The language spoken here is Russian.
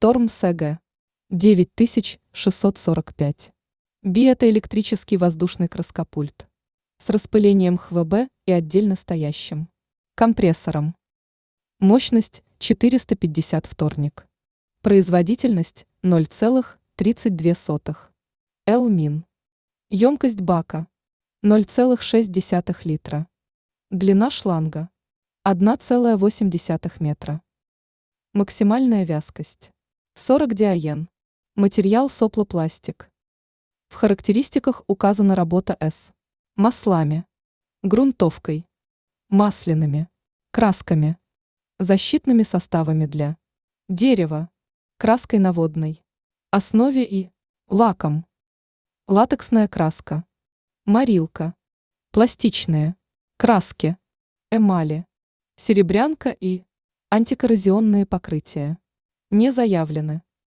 Storm SG 9645. Би – это электрический воздушный краскопульт с распылением ХВБ и отдельно стоящим компрессором. Мощность 450 вторник. Производительность 0,32. Л-мин. Емкость бака 0,6 литра. Длина шланга 1,8 метра. Максимальная вязкость 40 диаен. Материал соплопластик. В характеристиках указана работа с маслами, грунтовкой, масляными, красками, защитными составами для дерева, краской на водной основе и лаком, латексная краска, морилка, пластичные краски, эмали, серебрянка и антикоррозионные покрытия. Не заявлены.